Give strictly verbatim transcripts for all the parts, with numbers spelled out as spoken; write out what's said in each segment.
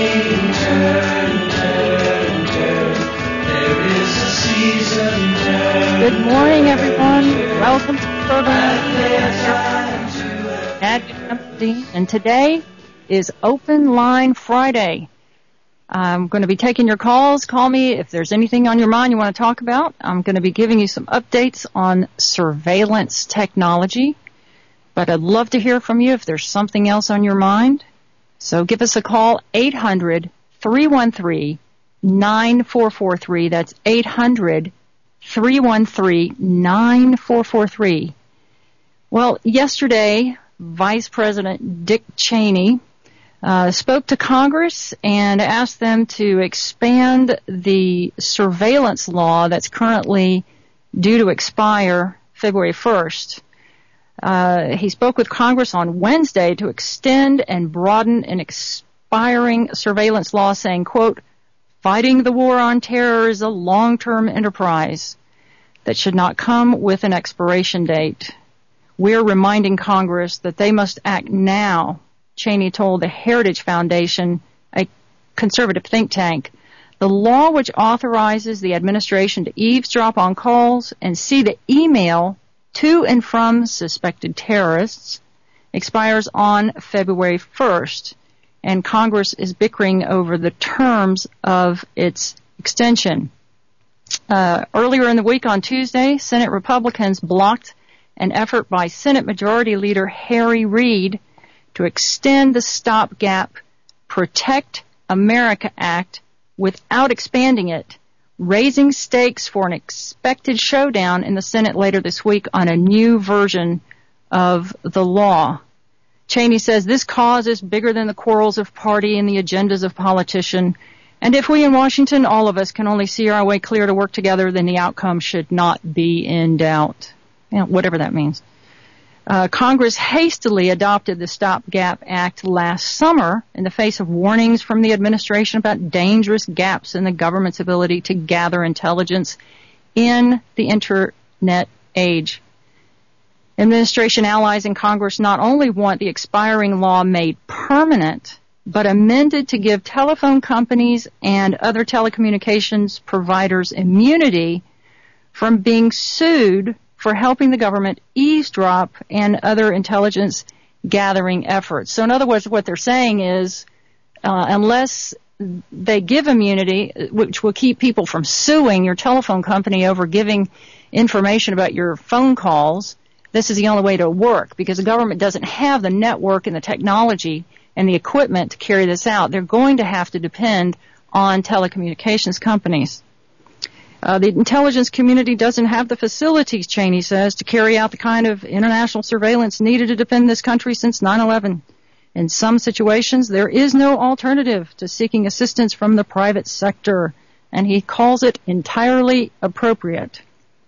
Good morning, everyone. Welcome to the program. And today is Open Line Friday. I'm going to be taking your calls. Call me if there's anything on your mind you want to talk about. I'm going to be giving you some updates on surveillance technology. But I'd love to hear from you if there's something else on your mind. So give us a call, eight hundred, three one three, nine four four three. That's eight hundred, three one three, nine four four three. Well, yesterday, Vice President Dick Cheney uh, spoke to Congress and asked them to expand the surveillance law that's currently due to expire February first. Uh, he spoke with Congress on Wednesday to extend and broaden an expiring surveillance law, saying, quote, "Fighting the war on terror is a long-term enterprise that should not come with an expiration date. We're reminding Congress that they must act now," Cheney told the Heritage Foundation, a conservative think tank. "The law which authorizes the administration to eavesdrop on calls and see the email to and from suspected terrorists expires on February first, and Congress is bickering over the terms of its extension." Uh, earlier in the week on Tuesday, Senate Republicans blocked an effort by Senate Majority Leader Harry Reid to extend the stopgap Protect America Act without expanding it, raising stakes for an expected showdown in the Senate later this week on a new version of the law. Cheney says this cause is bigger than the quarrels of party and the agendas of politician, and if we in Washington, all of us, can only see our way clear to work together, then the outcome should not be in doubt. You know, whatever that means. Uh, Congress hastily adopted the Stopgap Act last summer in the face of warnings from the administration about dangerous gaps in the government's ability to gather intelligence in the Internet age. Administration allies in Congress not only want the expiring law made permanent, but amended to give telephone companies and other telecommunications providers immunity from being sued for helping the government eavesdrop and other intelligence gathering efforts. So in other words, what they're saying is, uh, unless they give immunity, which will keep people from suing your telephone company over giving information about your phone calls, this is the only way to work, because the government doesn't have the network and the technology and the equipment to carry this out. They're going to have to depend on telecommunications companies. Uh, the intelligence community doesn't have the facilities, Cheney says, to carry out the kind of international surveillance needed to defend this country since nine eleven. In some situations, there is no alternative to seeking assistance from the private sector, and he calls it entirely appropriate.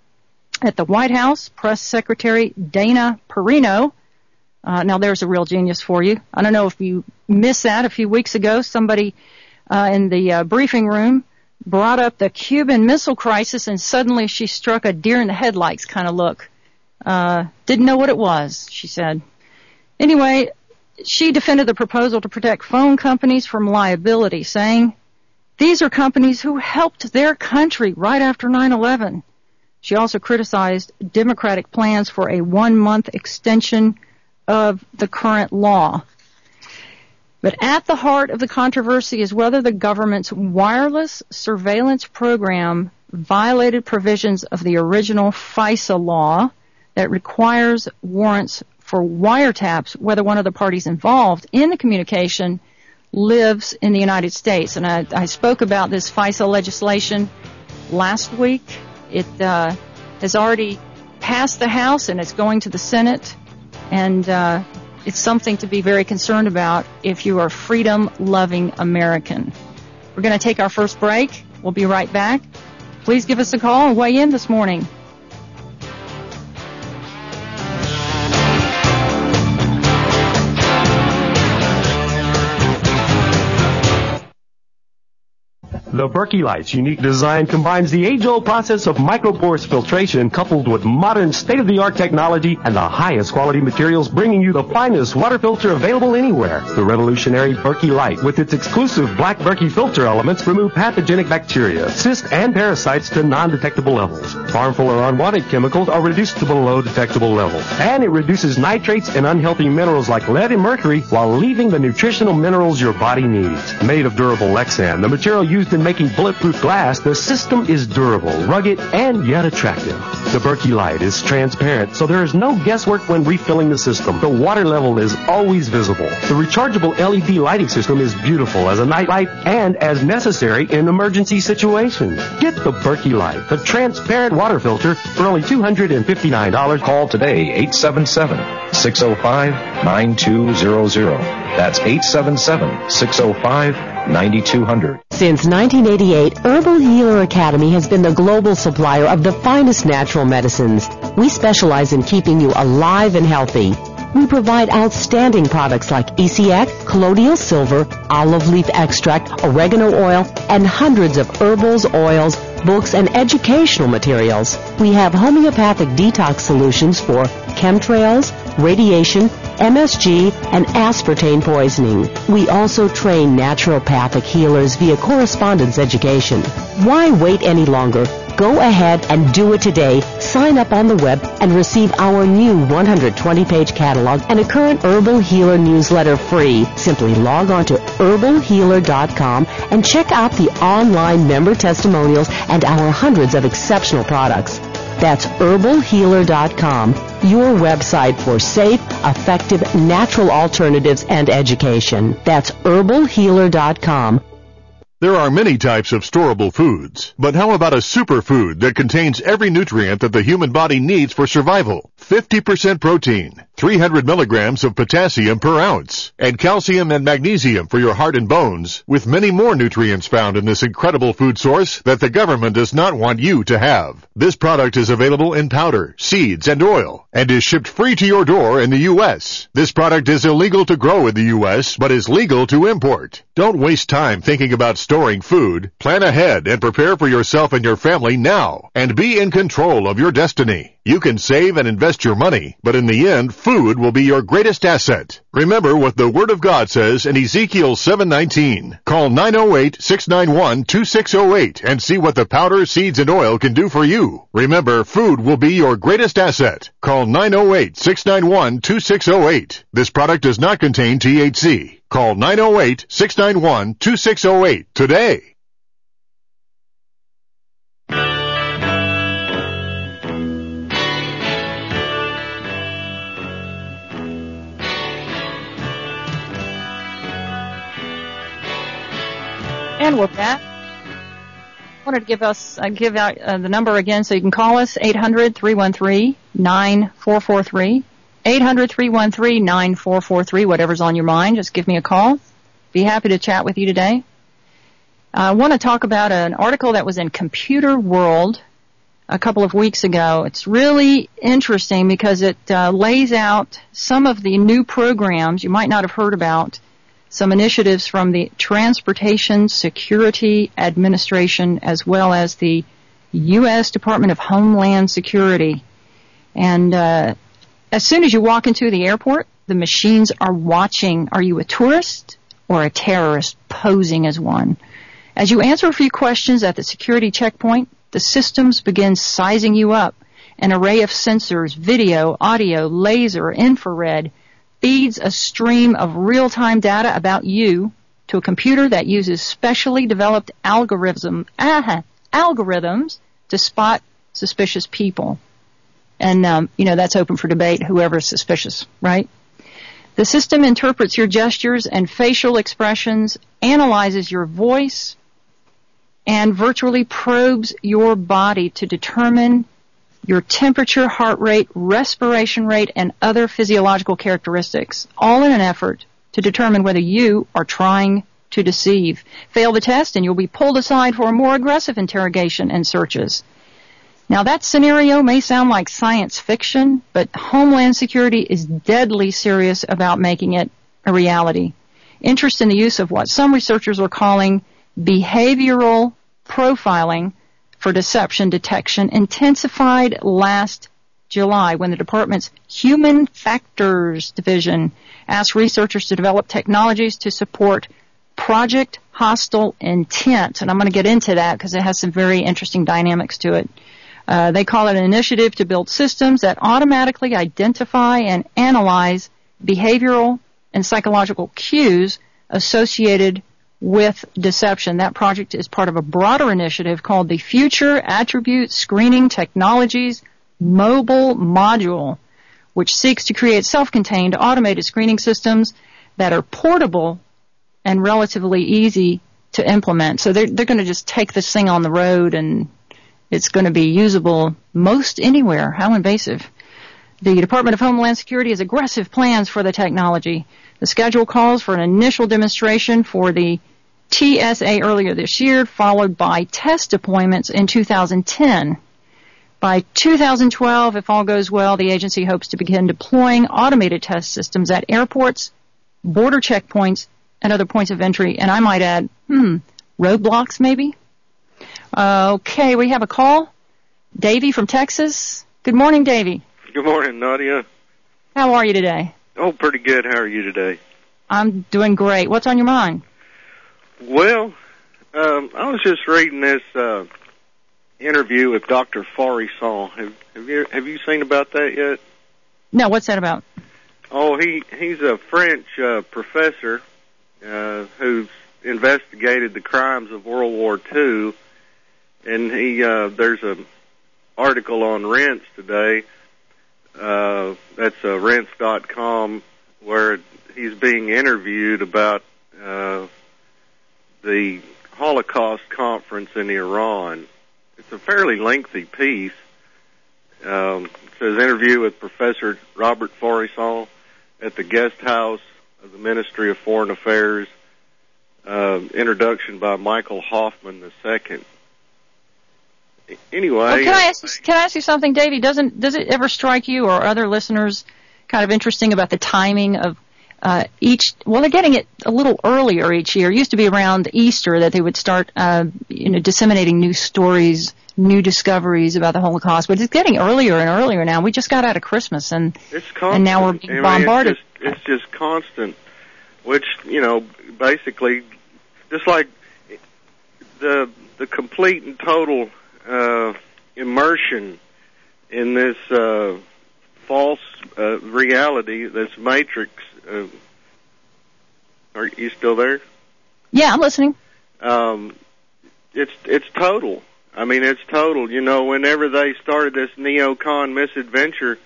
At the White House, Press Secretary Dana Perino, uh, now there's a real genius for you. I don't know if you missed that a few weeks ago. Somebody uh, in the uh, briefing room brought up the Cuban Missile Crisis, and suddenly she struck a deer in the headlights kind of look. Uh, didn't know what it was, she said. Anyway, she defended the proposal to protect phone companies from liability, saying, "These are companies who helped their country right after nine eleven. She also criticized Democratic plans for a one-month extension of the current law. But at the heart of the controversy is whether the government's wireless surveillance program violated provisions of the original FISA law that requires warrants for wiretaps, whether one of the parties involved in the communication lives in the United States." And I, I spoke about this FISA legislation last week. It uh, has already passed the House, and it's going to the Senate. And uh, it's something to be very concerned about if you are a freedom-loving American. We're going to take our first break. We'll be right back. Please give us a call and weigh in this morning. The Berkey Light's unique design combines the age-old process of microporous filtration coupled with modern state-of-the-art technology and the highest quality materials, bringing you the finest water filter available anywhere. The revolutionary Berkey Light, with its exclusive black Berkey filter elements, remove pathogenic bacteria, cysts, and parasites to non-detectable levels. Harmful or unwanted chemicals are reduced to below detectable levels. And it reduces nitrates and unhealthy minerals like lead and mercury while leaving the nutritional minerals your body needs. Made of durable Lexan, the material used in making bulletproof glass, the system is durable, rugged, and yet attractive. The Berkey Light is transparent, so there is no guesswork when refilling the system. The water level is always visible. The rechargeable L E D lighting system is beautiful as a night light and as necessary in emergency situations. Get the Berkey Light, the transparent water filter, for only two hundred fifty-nine dollars. Call today, eight seven seven, six oh five, nine two zero zero. That's eight seven seven, six oh five, nine two zero zero. Since nineteen eighty-eight, Herbal Healer Academy has been the global supplier of the finest natural medicines. We specialize in keeping you alive and healthy. We provide outstanding products like E C X, colloidal silver, olive leaf extract, oregano oil, and hundreds of herbals, oils, books, and educational materials. We have homeopathic detox solutions for chemtrails, radiation, M S G, and aspartame poisoning. We also train naturopathic healers via correspondence education. Why wait any longer? Go ahead and do it today. Sign up on the web and receive our new one hundred twenty page catalog and a current Herbal Healer newsletter free. Simply log on to herbal healer dot com and check out the online member testimonials and our hundreds of exceptional products. That's herbal healer dot com, your website for safe, effective, natural alternatives and education. That's herbal healer dot com. There are many types of storable foods, but how about a superfood that contains every nutrient that the human body needs for survival? fifty percent protein, three hundred milligrams of potassium per ounce, and calcium and magnesium for your heart and bones, with many more nutrients found in this incredible food source that the government does not want you to have. This product is available in powder, seeds, and oil, and is shipped free to your door in the U S. This product is illegal to grow in the U S, but is legal to import. Don't waste time thinking about storing food. Plan ahead and prepare for yourself and your family now, and be in control of your destiny. You can save and invest your money, but in the end, food will be your greatest asset. Remember what the Word of God says in Ezekiel seven nineteen. Call nine oh eight, six nine one, two six oh eight and see what the powder, seeds, and oil can do for you. Remember, food will be your greatest asset. Call nine oh eight, six nine one, two six oh eight. This product does not contain T H C. Call nine oh eight, six nine one, two six oh eight today. And with that, I wanted to give us uh, give out uh, the number again so you can call us, eight hundred, three one three, nine four four three. eight hundred, three one three, nine four four three, whatever's on your mind, just give me a call. Be happy to chat with you today. I want to talk about an article that was in Computer World a couple of weeks ago. It's really interesting because it uh, lays out some of the new programs you might not have heard about, some initiatives from the Transportation Security Administration as well as the U S Department of Homeland Security. And uh, as soon as you walk into the airport, the machines are watching. Are you a tourist or a terrorist posing as one? As you answer a few questions at the security checkpoint, the systems begin sizing you up. An array of sensors, video, audio, laser, infrared, feeds a stream of real-time data about you to a computer that uses specially developed algorithm, ah, algorithms to spot suspicious people. And, um, you know, that's open for debate, whoever's suspicious, right? The system interprets your gestures and facial expressions, analyzes your voice, and virtually probes your body to determine your temperature, heart rate, respiration rate, and other physiological characteristics, all in an effort to determine whether you are trying to deceive. Fail the test, and you'll be pulled aside for a more aggressive interrogation and searches. Now, that scenario may sound like science fiction, but Homeland Security is deadly serious about making it a reality. Interest in the use of what some researchers are calling behavioral profiling for deception detection intensified last July when the department's Human Factors Division asked researchers to develop technologies to support Project Hostile Intent. And I'm going to get into that because it has some very interesting dynamics to it. Uh, they call it an initiative to build systems that automatically identify and analyze behavioral and psychological cues associated with deception. That project is part of a broader initiative called the Future Attribute Screening Technologies Mobile Module, which seeks to create self-contained automated screening systems that are portable and relatively easy to implement. So they're, they're going to just take this thing on the road and it's going to be usable most anywhere. How invasive. The Department of Homeland Security has aggressive plans for the technology. The schedule calls for an initial demonstration for the T S A earlier this year, followed by test deployments in two thousand ten. By two thousand twelve, if all goes well, the agency hopes to begin deploying automated test systems at airports, border checkpoints, and other points of entry. And I might add, hmm, roadblocks maybe? Uh, okay, we have a call. Davey from Texas. Good morning, Davey. Good morning, Nadia. How are you today? Oh, pretty good. How are you today? I'm doing great. What's on your mind? Well, um, I was just reading this uh, interview with Doctor Farisal. Have, have you have you seen about that yet? No, what's that about? Oh, he he's a French uh, professor uh, who's investigated the crimes of World War Two, and he uh, there's a article on Rense today. Uh, that's uh, Rense dot com, where he's being interviewed about uh, the Holocaust conference in Iran. It's a fairly lengthy piece. Um, it says interview with Professor Robert Farisal at the guest house of the Ministry of Foreign Affairs. Uh, introduction by Michael Hoffman the second. Anyway, well, can I ask you, can I ask you something, Davey? Doesn't does it ever strike you or other listeners kind of interesting about the timing of uh, each? Well, they're getting it a little earlier each year. It used to be around Easter that they would start, uh, you know, disseminating new stories, new discoveries about the Holocaust. But it's getting earlier and earlier now. We just got out of Christmas, and it's constant. and now we're being I mean, bombarded. It's just, it's just constant, which you know, basically, just like the the complete and total. Uh, immersion in this uh, false uh, reality, this matrix. Uh, are you still there? Yeah, I'm listening. Um, it's it's total. I mean, it's total. You know, whenever they started this neocon misadventure,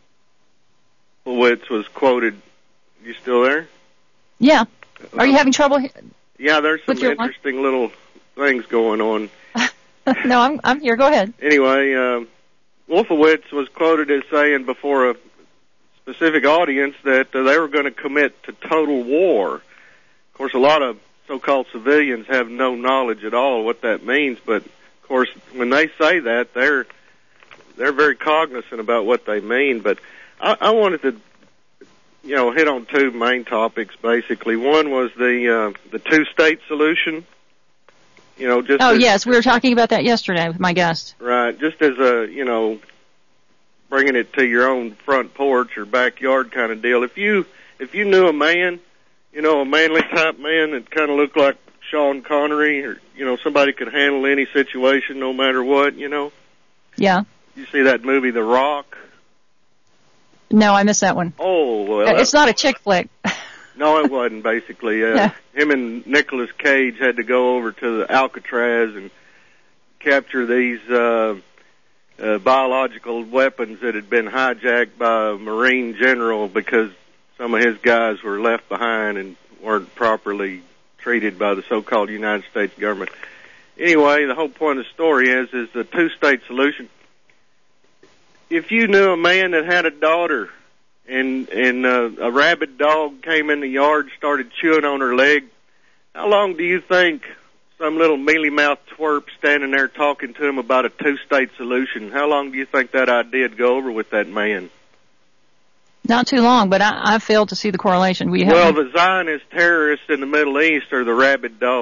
which was quoted. You still there? Yeah. Are you having trouble? Yeah, there's some interesting line? little things going on. No, I'm I'm here. Go ahead. Anyway, uh, Wolfowitz was quoted as saying before a specific audience that uh, they were going to commit to total war. Of course, a lot of so-called civilians have no knowledge at all of what that means, but of course, when they say that, they're they're very cognizant about what they mean. But I, I wanted to, you know, hit on two main topics basically. One was the uh, the two-state solution. You know, just oh as, yes, we were talking about that yesterday with my guest. Right, just as a, you know, bringing it to your own front porch or backyard kind of deal. If you if you knew a man, you know, a manly type man that kind of looked like Sean Connery, or you know, somebody could handle any situation no matter what, you know. Yeah. You see that movie, The Rock? No, I missed that one. Oh well, it's not a chick flick. No, it wasn't, basically. Uh, yeah. Him and Nicolas Cage had to go over to the Alcatraz and capture these uh, uh, biological weapons that had been hijacked by a Marine general because some of his guys were left behind and weren't properly treated by the so-called United States government. Anyway, the whole point of the story is, is the two-state solution. If you knew a man that had a daughter and and uh, a rabid dog came in the yard, started chewing on her leg, how long do you think some little mealy-mouthed twerp standing there talking to him about a two-state solution, how long do you think that idea would go over with that man? Not too long, but I, I failed to see the correlation. We well, the Zionist terrorists in the Middle East are the rabid dog.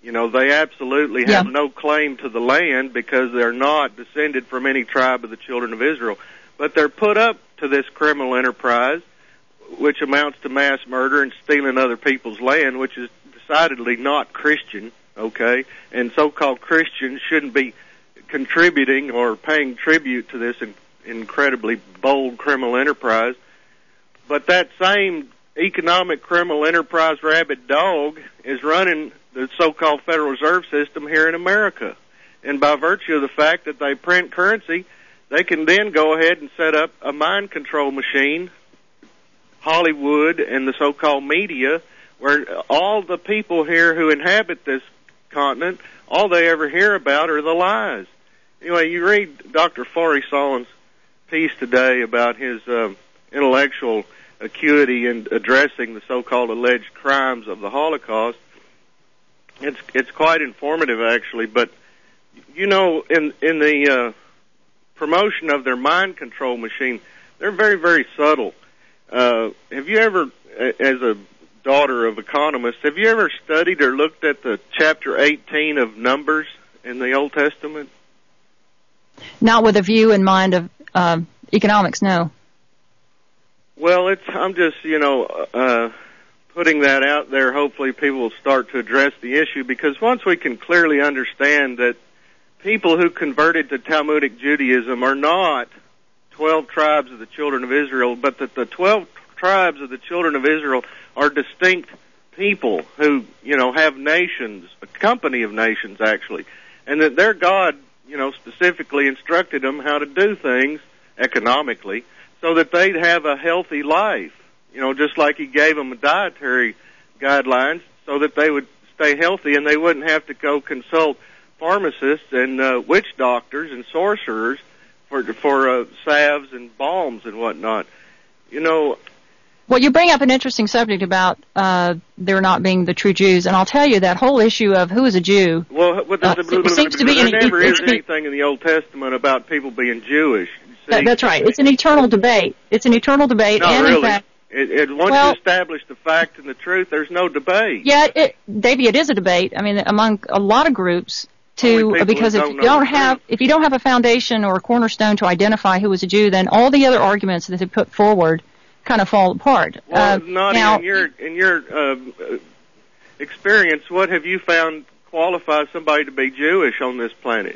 You know, they absolutely have yeah. no claim to the land because they're not descended from any tribe of the children of Israel. But they're put up to this criminal enterprise, which amounts to mass murder and stealing other people's land, which is decidedly not Christian, okay? And so-called Christians shouldn't be contributing or paying tribute to this in, incredibly bold criminal enterprise. But that same economic criminal enterprise rabid dog is running the so-called Federal Reserve System here in America. And by virtue of the fact that they print currency, they can then go ahead and set up a mind control machine, Hollywood and the so-called media, where all the people here who inhabit this continent, all they ever hear about are the lies. Anyway, you read Doctor Forey Solon's piece today about his uh, intellectual acuity in addressing the so-called alleged crimes of the Holocaust. It's it's quite informative, actually. But you know, in in the uh, promotion of their mind control machine, they're very very subtle. Uh, have you ever, as a daughter of economists, have you ever studied or looked at the chapter eighteen of Numbers in the Old Testament? Not with a view in mind of uh, economics, no. Well, it's I'm just you know. Uh, putting that out there, hopefully people will start to address the issue, because once we can clearly understand that people who converted to Talmudic Judaism are not twelve tribes of the children of Israel, but that the twelve tribes of the children of Israel are distinct people who, you know, have nations, a company of nations actually, and that their God, you know, specifically instructed them how to do things economically so that they'd have a healthy life. You know, just like he gave them dietary guidelines so that they would stay healthy and they wouldn't have to go consult pharmacists and uh, witch doctors and sorcerers for for uh, salves and balms and whatnot. You know. Well, you bring up an interesting subject about uh, there not being the true Jews, and I'll tell you that whole issue of who is a Jew. Well, well uh, it seems to be there an, never it, is anything in the Old Testament about people being Jewish. That, that's right. It's an eternal debate. It's an eternal debate, Not and really. in fact. It, it, once well, you establish the fact and the truth, there's no debate. Yeah, it, Davey, it is a debate. I mean, among a lot of groups, too, because if you don't have if you don't have a foundation or a cornerstone to identify who was a Jew, then all the other arguments that they put forward kind of fall apart. Well, uh, not now, in your in your uh, experience, what have you found qualifies somebody to be Jewish on this planet?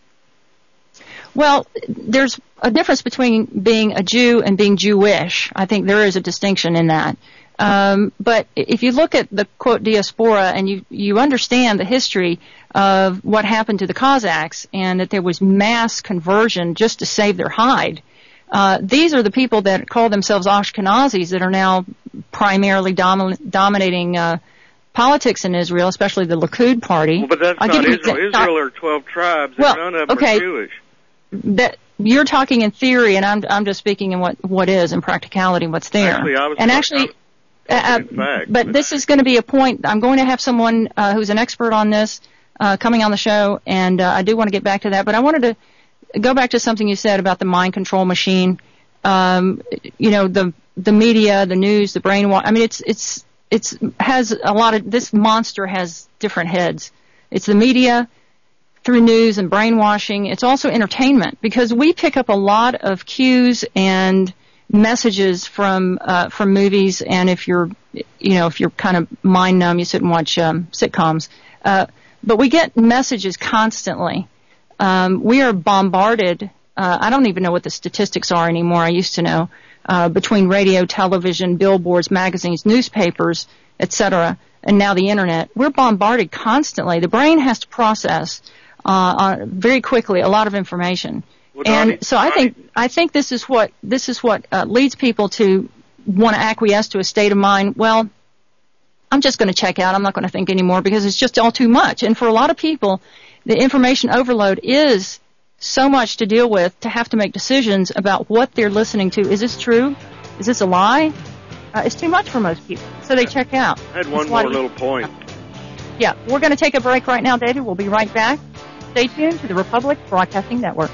Well, there's a difference between being a Jew and being Jewish. I think there is a distinction in that. Um, but if you look at the, quote, diaspora, and you, you understand the history of what happened to the Cossacks and that there was mass conversion just to save their hide, uh, these are the people that call themselves Ashkenazis that are now primarily domi- dominating uh, politics in Israel, especially the Likud party. Well, but that's I'll not give Israel. You, Israel are twelve tribes, and well, none of them okay. are Jewish. That you're talking in theory, and I'm I'm just speaking in what what is in practicality, what's there. Actually, I was and talking, actually, I was uh, in fact, but, but this is going to be a point. I'm going to have someone uh, who's an expert on this uh, coming on the show, and uh, I do want to get back to that. But I wanted to go back to something you said about the mind control machine. Um, you know, the the media, the news, the brainwash. I mean, it's it's it's has a lot of this monster has different heads. It's the media. Through news and brainwashing. It's also entertainment, because we pick up a lot of cues and messages from uh, from movies. And if you're, you know, if you're kind of mind numb, you sit and watch um, sitcoms. Uh, but we get messages constantly. Um, we are bombarded. Uh, I don't even know what the statistics are anymore. I used to know uh, between radio, television, billboards, magazines, newspapers, et cetera, and now the internet. We're bombarded constantly. The brain has to process. Uh, very quickly, a lot of information, well, and Donnie, so I Donnie. think I think this is what this is what uh, leads people to want to acquiesce to a state of mind. Well, I'm just going to check out. I'm not going to think anymore because it's just all too much. And for a lot of people, the information overload is so much to deal with to have to make decisions about what they're listening to. Is this true? Is this a lie? Uh, it's too much for most people, so they check out. I had one more little point. Yeah, we're going to take a break right now, David. We'll be right back. Stay tuned to the Republic Broadcasting Network.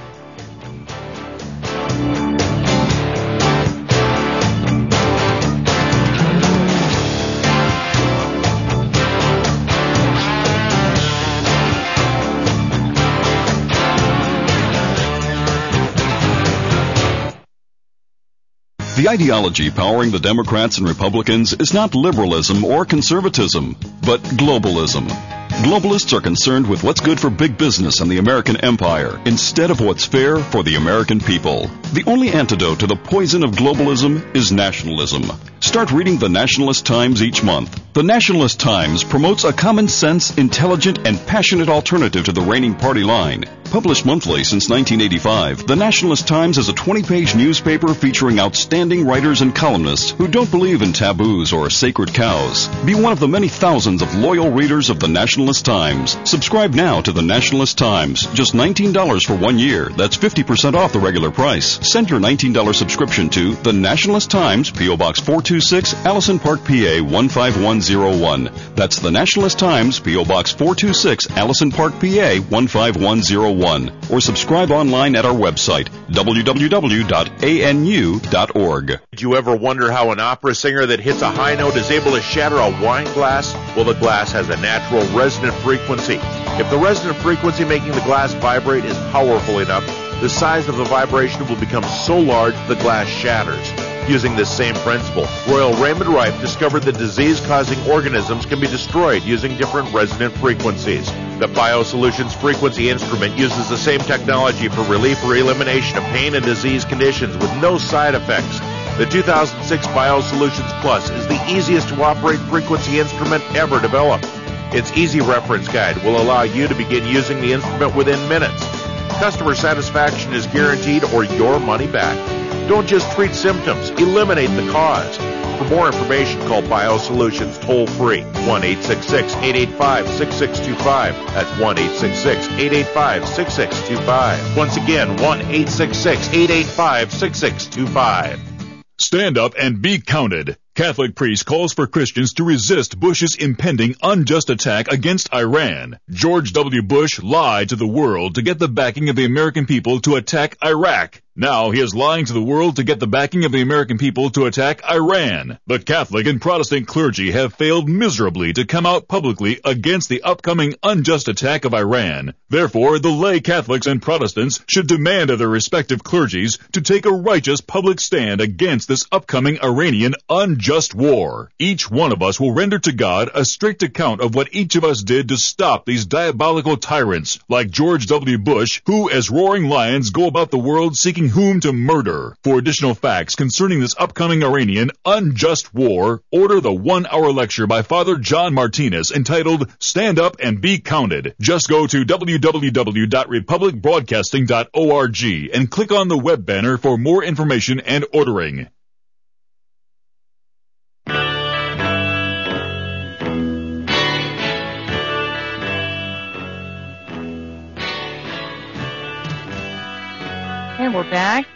The ideology powering the Democrats and Republicans is not liberalism or conservatism, but globalism. Globalists are concerned with what's good for big business and the American empire instead of what's fair for the American people. The only antidote to the poison of globalism is nationalism. Start reading the Nationalist Times each month. The Nationalist Times promotes a common sense, intelligent, and passionate alternative to the reigning party line. Published monthly since nineteen eighty-five, the Nationalist Times is a twenty-page newspaper featuring outstanding writers and columnists who don't believe in taboos or sacred cows. Be one of the many thousands of loyal readers of the Nationalist Times. Subscribe now to the Nationalist Times. Just nineteen dollars for one year. That's fifty percent off the regular price. Send your nineteen dollars subscription to the Nationalist Times, P O. Box four two six, Allison Park, P A one five one zero one. That's the Nationalist Times, P O. Box four two six, Allison Park, P A one five one zero one. Or subscribe online at our website, w w w dot a n u dot org. Did you ever wonder how an opera singer that hits a high note is able to shatter a wine glass? Well, the glass has a natural resonant frequency. If the resonant frequency making the glass vibrate is powerful enough, the size of the vibration will become so large the glass shatters. Using this same principle, Royal Raymond Rife discovered that disease-causing organisms can be destroyed using different resonant frequencies. The BioSolutions frequency instrument uses the same technology for relief or elimination of pain and disease conditions with no side effects. The two thousand six BioSolutions Plus is the easiest to operate frequency instrument ever developed. Its easy reference guide will allow you to begin using the instrument within minutes. Customer satisfaction is guaranteed or your money back. Don't just treat symptoms, eliminate the cause. For more information, call BioSolutions toll-free, one eight six six, eight eight five, six six two five. That's one eight six six, eight eight five, six six two five. Once again, one eight six six, eight eight five, six six two five. Stand up and be counted. Catholic priest calls for Christians to resist Bush's impending unjust attack against Iran. George W. Bush lied to the world to get the backing of the American people to attack Iraq. Now he is lying to the world to get the backing of the American people to attack Iran. The Catholic and Protestant clergy have failed miserably to come out publicly against the upcoming unjust attack of Iran. Therefore, the lay Catholics and Protestants should demand of their respective clergies to take a righteous public stand against this upcoming Iranian unjust war. Each one of us will render to God a strict account of what each of us did to stop these diabolical tyrants like George W. Bush, who as roaring lions go about the world seeking whom to murder. For additional facts concerning this upcoming Iranian unjust war, order the one-hour lecture by Father John Martinez entitled Stand Up and Be Counted. Just go to w w w dot republic broadcasting dot org and click on the web banner for more information and ordering. And we're back.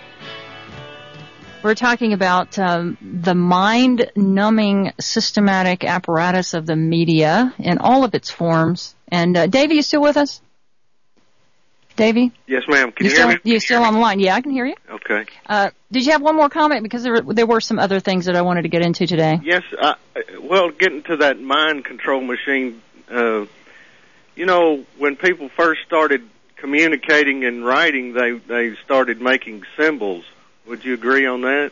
We're talking about um, the mind-numbing systematic apparatus of the media in all of its forms. And uh, Davey, you still with us? Davey? Yes, ma'am. Can you, you hear still, me? You still on the line? Yeah, I can hear you. Okay. Uh, did you have one more comment? Because there were, there were some other things that I wanted to get into today. Yes. Uh, well, getting to that mind control machine, uh, you know, when people first started communicating and writing, they they started making symbols. Would you agree on that?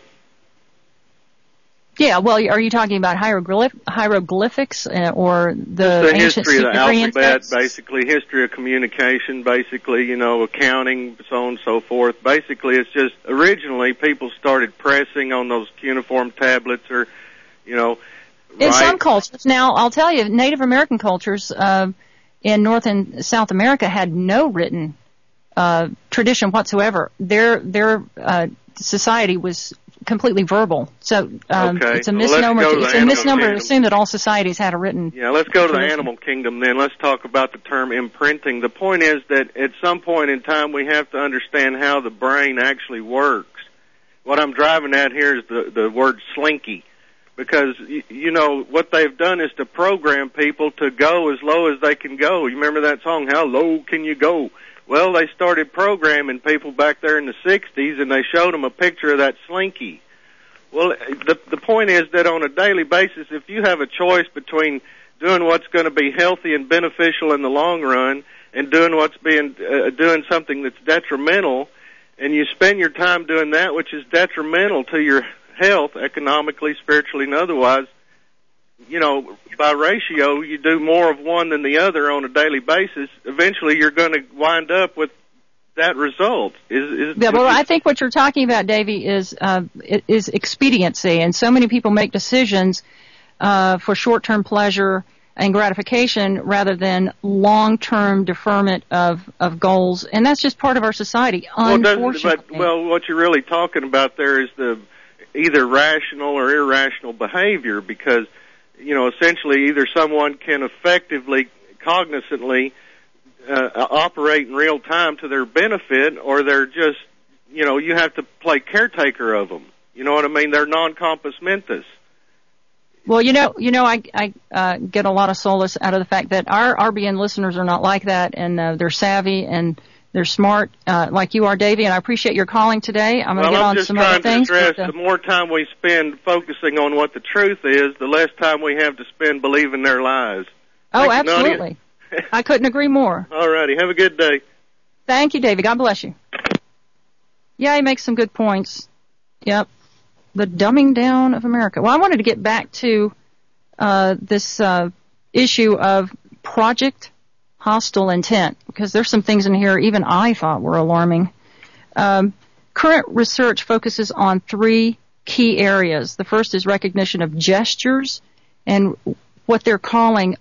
Yeah, well, are you talking about hieroglyph, hieroglyphics uh, or the, the ancient history of the alphabet, texts? basically, history of communication, basically, you know, accounting, so on and so forth. Basically, it's just originally people started pressing on those cuneiform tablets or, you know, in write. some cultures. Now, I'll tell you, Native American cultures uh, in North and South America had no written uh, tradition whatsoever. Their their uh, society was completely verbal. So um, okay. it's a Well, misnomer. let's go To, to it's the a misnomer to kingdom. assume that all societies had a written. Yeah, let's go to the tradition. animal kingdom then. Let's talk about the term imprinting. The point is that at some point in time we have to understand how the brain actually works. What I'm driving at here is the, the word slinky. Because, you know, what they've done is to program people to go as low as they can go. You remember that song, How Low Can You Go? Well, they started programming people back there in the sixties, and they showed them a picture of that slinky. Well, the the point is that on a daily basis, if you have a choice between doing what's going to be healthy and beneficial in the long run and doing what's being uh, doing something that's detrimental, and you spend your time doing that, which is detrimental to your health, economically, spiritually, and otherwise, you know, by ratio, you do more of one than the other on a daily basis, eventually you're going to wind up with that result. Is, is, yeah, well, I think what you're talking about, Davey, is uh, is expediency, and so many people make decisions uh, for short-term pleasure and gratification rather than long-term deferment of, of goals, and that's just part of our society, unfortunately. Well, but, well, what you're really talking about there is the either rational or irrational behavior, because, you know, essentially either someone can effectively, cognizantly uh, operate in real time to their benefit, or they're just, you know, you have to play caretaker of them. You know what I mean? They're non-compos mentis. Well, you know, you know, I, I uh, get a lot of solace out of the fact that our R B N listeners are not like that, and uh, they're savvy and they're smart, uh, like you are, Davey. And I appreciate your calling today. I'm going to well, get I'm on just some other things. To address, but, uh, the more time we spend focusing on what the truth is, the less time we have to spend believing their lies. Oh, Thank absolutely. I couldn't agree more. All righty. Have a good day. Thank you, Davey. God bless you. Yeah, he makes some good points. Yep. The dumbing down of America. Well, I wanted to get back to uh, this uh, issue of Project Hostile Intent, because there's some things in here even I thought were alarming. Um, current research focuses on three key areas. The first is recognition of gestures and what they're calling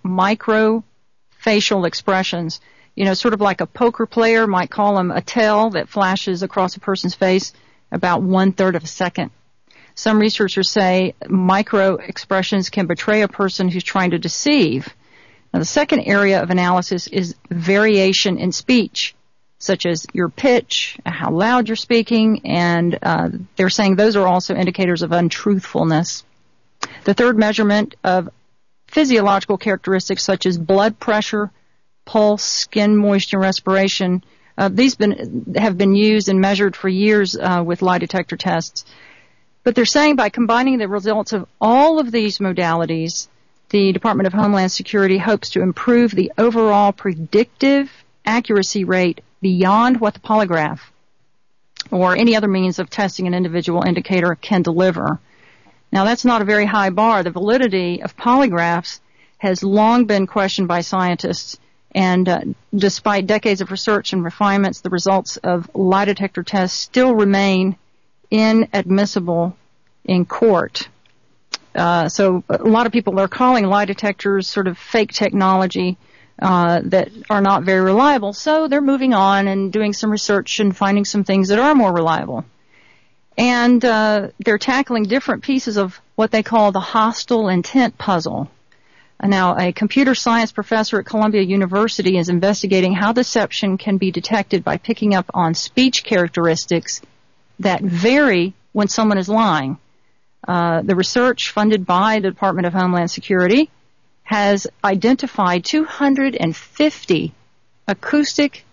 micro-facial expressions. You know, sort of like a poker player might call them a tail that flashes across a person's face about one-third of a second. Some researchers say micro-expressions can betray a person who's trying to deceive. Now, the second area of analysis is variation in speech, such as your pitch, how loud you're speaking, and uh, they're saying those are also indicators of untruthfulness. The third measurement of physiological characteristics such as blood pressure, pulse, skin moisture, respiration, uh, these been, have been used and measured for years uh, with lie detector tests. But they're saying by combining the results of all of these modalities, the Department of Homeland Security hopes to improve the overall predictive accuracy rate beyond what the polygraph or any other means of testing an individual indicator can deliver. Now, that's not a very high bar. The validity of polygraphs has long been questioned by scientists, and uh, despite decades of research and refinements, the results of lie detector tests still remain inadmissible in court. Uh, so a lot of people are calling lie detectors sort of fake technology uh, that are not very reliable. So they're moving on and doing some research and finding some things that are more reliable. And uh, they're tackling different pieces of what they call the hostile intent puzzle. Now, a computer science professor at Columbia University is investigating how deception can be detected by picking up on speech characteristics that vary when someone is lying. Uh, the research funded by the Department of Homeland Security has identified two hundred fifty acoustic,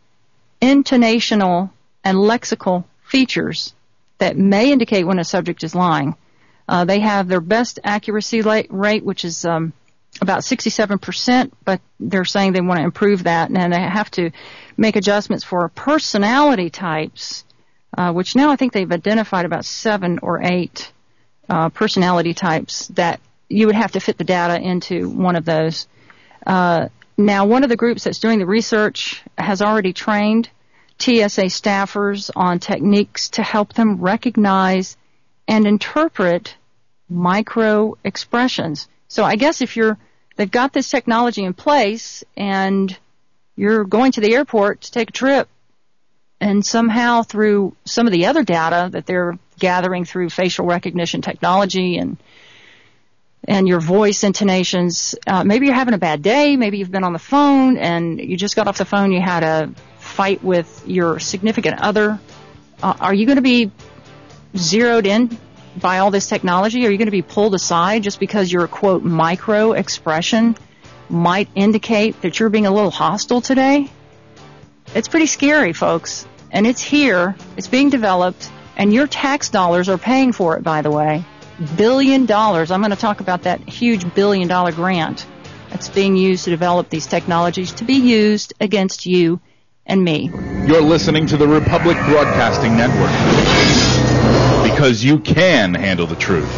intonational, and lexical features that may indicate when a subject is lying. Uh, they have their best accuracy rate, which is um, about sixty-seven percent, but they're saying they want to improve that, and they have to make adjustments for personality types, uh, which now I think they've identified about seven or eight uh, personality types that you would have to fit the data into one of those. Uh, now, one of the groups that's doing the research has already trained T S A staffers on techniques to help them recognize and interpret micro expressions. So I guess if you're, they've got this technology in place and you're going to the airport to take a trip, and somehow through some of the other data that they're gathering through facial recognition technology and and your voice intonations, uh, maybe you're having a bad day, maybe you've been on the phone and you just got off the phone, you had a fight with your significant other. Uh, are you going to be zeroed in by all this technology? Are you going to be pulled aside just because your, quote, micro expression might indicate that you're being a little hostile today? It's pretty scary, folks. And it's here. It's being developed. And your tax dollars are paying for it, by the way. Billion dollars. I'm going to talk about that huge billion dollar grant that's being used to develop these technologies to be used against you and me. You're listening to the Republic Broadcasting Network, because you can handle the truth.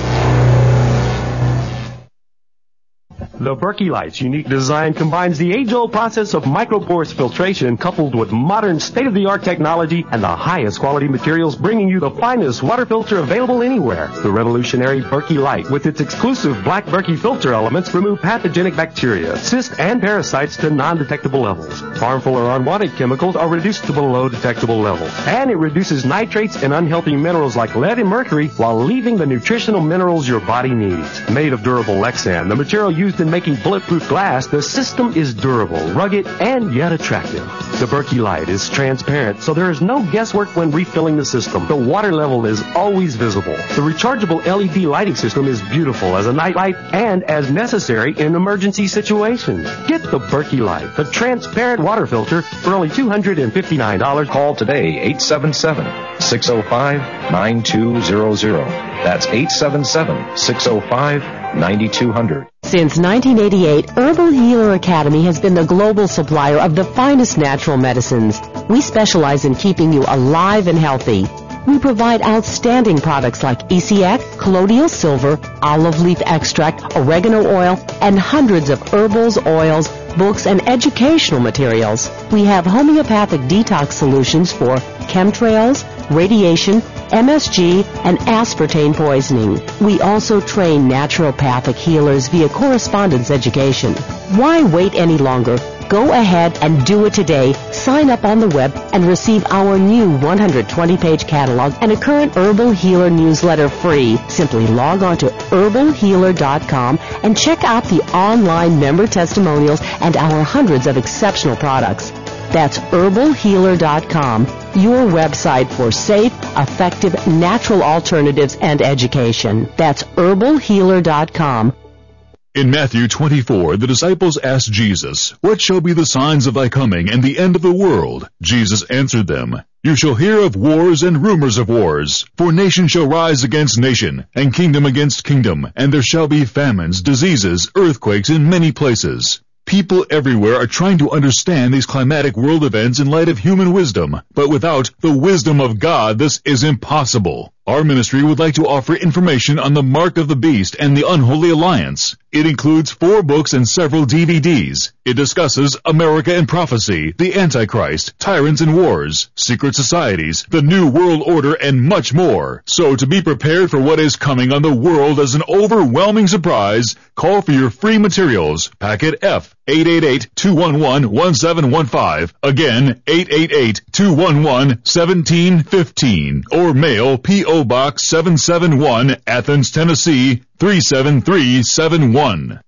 The Berkey Light's unique design combines the age-old process of micropores filtration coupled with modern state-of-the-art technology and the highest quality materials, bringing you the finest water filter available anywhere. The revolutionary Berkey Light, with its exclusive black Berkey filter elements, remove pathogenic bacteria, cysts, and parasites to non-detectable levels. Harmful or unwanted chemicals are reduced to below detectable levels. And it reduces nitrates and unhealthy minerals like lead and mercury while leaving the nutritional minerals your body needs. Made of durable Lexan, the material used in making bulletproof glass, the system is durable, rugged, and yet attractive. The Berkey Light is transparent, so there is no guesswork when refilling the system. The water level is always visible. The rechargeable L E D lighting system is beautiful as a night light and as necessary in emergency situations. Get the Berkey Light, the transparent water filter, for only two hundred fifty-nine dollars. Call today, eight seven seven, six oh five, nine two zero zero. That's eight seven seven, six oh five, nine two zero zero. Since nineteen eighty-eight, Herbal Healer Academy has been the global supplier of the finest natural medicines. We specialize in keeping you alive and healthy. We provide outstanding products like E C X, colloidal silver, olive leaf extract, oregano oil, and hundreds of herbals, oils, books, and educational materials. We have homeopathic detox solutions for chemtrails, radiation, M S G, and aspartame poisoning. We also train naturopathic healers via correspondence education. Why wait any longer? Go ahead and do it today. Sign up on the web and receive our new one hundred twenty page catalog and a current Herbal Healer newsletter free. Simply log on to herbal healer dot com and check out the online member testimonials and our hundreds of exceptional products. That's herbal healer dot com, your website for safe, effective, natural alternatives and education. That's herbal healer dot com. In Matthew twenty-four, the disciples asked Jesus, "What shall be the signs of thy coming and the end of the world?" Jesus answered them, "You shall hear of wars and rumors of wars. For nation shall rise against nation, and kingdom against kingdom, and there shall be famines, diseases, earthquakes in many places." People everywhere are trying to understand these climatic world events in light of human wisdom, but without the wisdom of God, this is impossible. Our ministry would like to offer information on the Mark of the Beast and the Unholy Alliance. It includes four books and several D V Ds. It discusses America and Prophecy, the Antichrist, Tyrants and Wars, Secret Societies, the New World Order, and much more. So to be prepared for what is coming on the world as an overwhelming surprise, call for your free materials. Packet F, eight eight eight, two one one, one seven one five. Again, eight eight eight, two one one, one seven one five. Or mail P O Box seven seven one, Athens, Tennessee, three seven three seven one.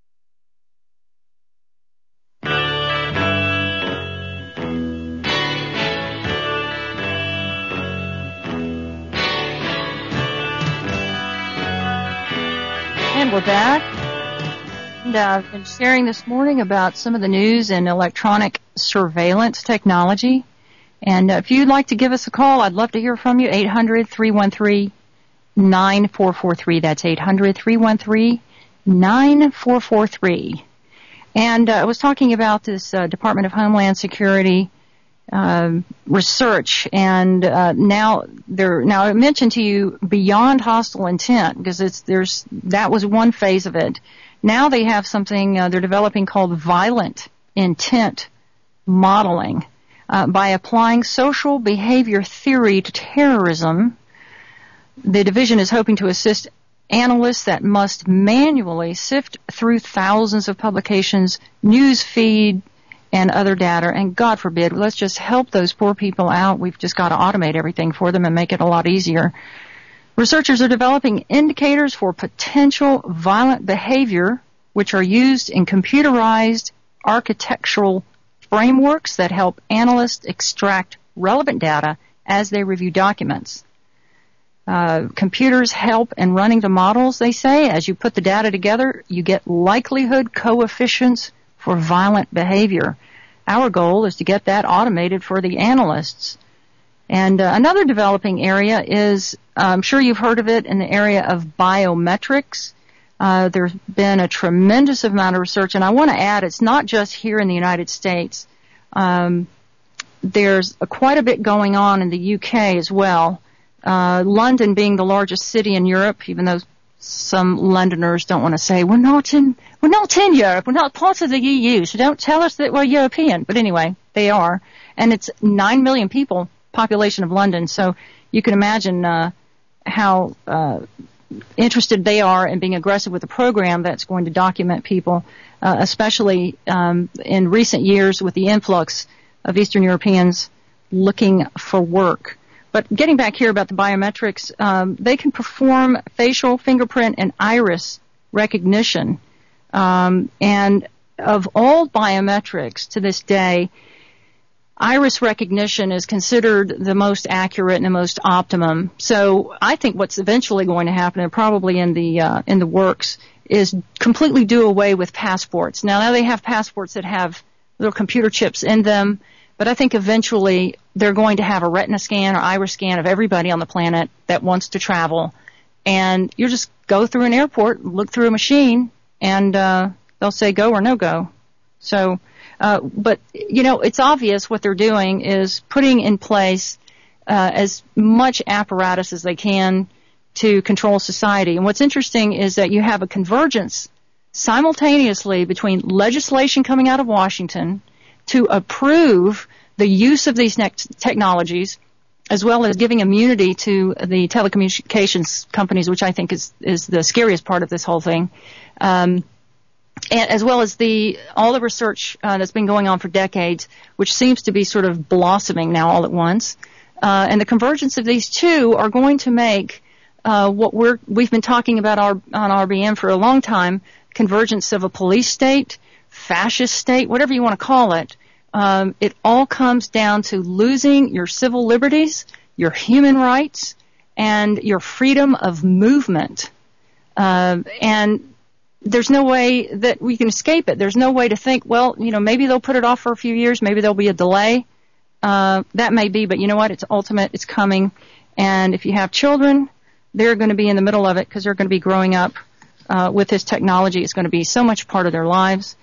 And we're back. And uh, I've been sharing this morning about some of the news in electronic surveillance technology. And uh, if you'd like to give us a call, I'd love to hear from you. eight hundred, three one three, nine four four three. That's eight hundred, three one three, nine four four three. And uh, I was talking about this uh, Department of Homeland Security uh, research, and uh, now there. Now I mentioned to you beyond hostile intent, because it's there's that was one phase of it. Now they have something uh, they're developing called violent intent modeling. Uh, by applying social behavior theory to terrorism, the division is hoping to assist analysts that must manually sift through thousands of publications, news feed, and other data. And God forbid, let's just help those poor people out. We've just got to automate everything for them and make it a lot easier. Researchers are developing indicators for potential violent behavior, which are used in computerized architectural frameworks that help analysts extract relevant data as they review documents. Uh, computers help in running the models, they say. As you put the data together, you get likelihood coefficients for violent behavior. Our goal is to get that automated for the analysts. And uh, another developing area is, I'm sure you've heard of it, in the area of biometrics. Uh, there's been a tremendous amount of research, and I want to add, it's not just here in the United States. Um, there's a, quite a bit going on in the U K as well. Uh, London being the largest city in Europe, even though some Londoners don't want to say, we're not in, we're not in Europe, we're not part of the E U, so don't tell us that we're European. But anyway, they are. And it's nine million people, population of London, so you can imagine uh, how uh, interested they are in being aggressive with a program that's going to document people, uh, especially um, in recent years with the influx of Eastern Europeans looking for work. But getting back here about the biometrics, um, they can perform facial, fingerprint, and iris recognition. Um, and of all biometrics to this day, iris recognition is considered the most accurate and the most optimum. So I think what's eventually going to happen, and probably in the uh, in the works, is completely do away with passports. Now, now they have passports that have little computer chips in them, but I think eventually they're going to have a retina scan or iris scan of everybody on the planet that wants to travel. And you just go through an airport, look through a machine, and uh, they'll say go or no go. So, uh, but, you know, it's obvious what they're doing is putting in place uh, as much apparatus as they can to control society. And what's interesting is that you have a convergence simultaneously between legislation coming out of Washington to approve the use of these next technologies, as well as giving immunity to the telecommunications companies, which I think is, is the scariest part of this whole thing, um, and as well as the all the research uh, that's been going on for decades, which seems to be sort of blossoming now all at once. Uh, and the convergence of these two are going to make uh, what we're we've been talking about our, on R B N for a long time, convergence of a police state, fascist state, whatever you want to call it. Um, it all comes down to losing your civil liberties, your human rights, and your freedom of movement. Uh, and there's no way that we can escape it. There's no way to think, well, you know, maybe they'll put it off for a few years. Maybe there'll be a delay. Uh, that may be, but you know what? It's ultimate. It's coming. And if you have children, they're going to be in the middle of it because they're going to be growing up uh, with this technology. It's going to be so much part of their lives.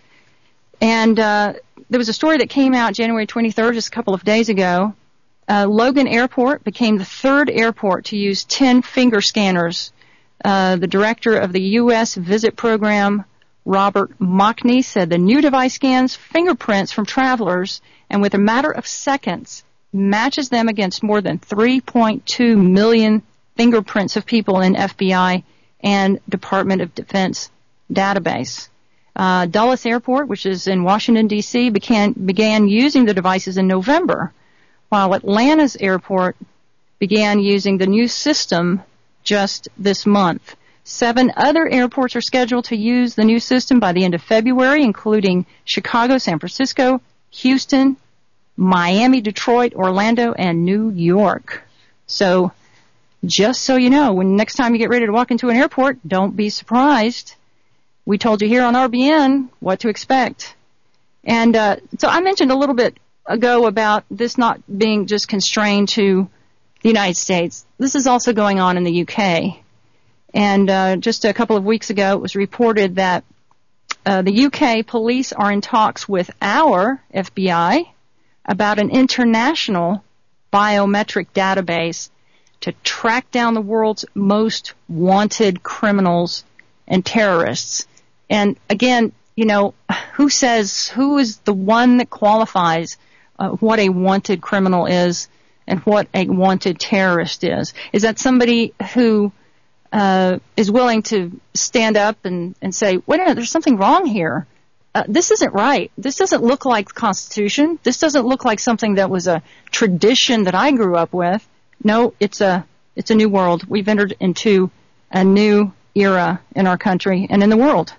And uh, there was a story that came out January twenty-third, just a couple of days ago. Uh, Logan Airport became the third airport to use ten finger scanners. Uh, the director of the U S Visit Program, Robert Mockney, said the new device scans fingerprints from travelers and with a matter of seconds matches them against more than three point two million fingerprints of people in F B I and Department of Defense database. Uh, Dulles Airport, which is in Washington, D C, began, began using the devices in November, while Atlanta's airport began using the new system just this month. Seven other airports are scheduled to use the new system by the end of February, including Chicago, San Francisco, Houston, Miami, Detroit, Orlando, and New York. So, just so you know, when next time you get ready to walk into an airport, don't be surprised. We told you here on R B N what to expect. And uh, so I mentioned a little bit ago about this not being just constrained to the United States. This is also going on in the U K. And uh, just a couple of weeks ago, it was reported that uh, the U K police are in talks with our F B I about an international biometric database to track down the world's most wanted criminals and terrorists. And again, you know, who says, who is the one that qualifies uh, what a wanted criminal is and what a wanted terrorist is? Is that somebody who uh, is willing to stand up and, and say, wait a minute, there's something wrong here. Uh, this isn't right. This doesn't look like the Constitution. This doesn't look like something that was a tradition that I grew up with. No, it's a, it's a new world. We've entered into a new era in our country and in the world.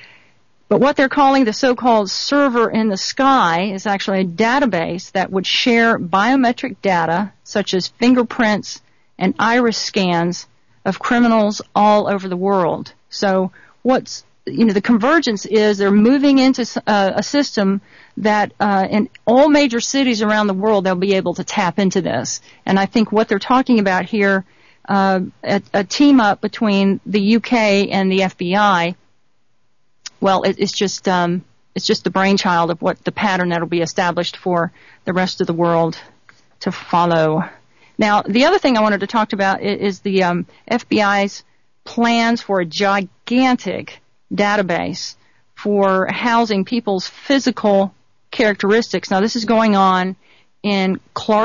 But what they're calling the so-called server in the sky is actually a database that would share biometric data such as fingerprints and iris scans of criminals all over the world. So what's, you know, the convergence is they're moving into uh, a system that uh, in all major cities around the world they'll be able to tap into this. And I think what they're talking about here, uh, a, a team up between the U K and the F B I, well, it, it's just um, it's just the brainchild of what the pattern that will be established for the rest of the world to follow. Now, the other thing I wanted to talk about is the um, F B I's plans for a gigantic database for housing people's physical characteristics. Now, this is going on in